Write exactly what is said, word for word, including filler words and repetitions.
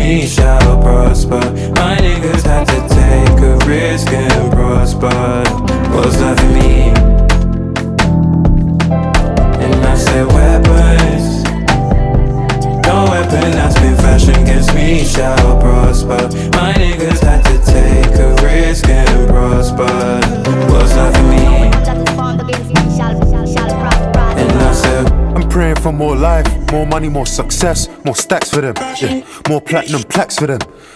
me shall prosper. My niggas had to take a risk and prosper. What's that for me? And I said weapons. No weapon that's been fashioned against me shall prosper. My niggas had to take a risk and prosper. What's that for me? And I said I'm praying for more life, more money, more success, more stacks for them, yeah. More platinum plaques for them.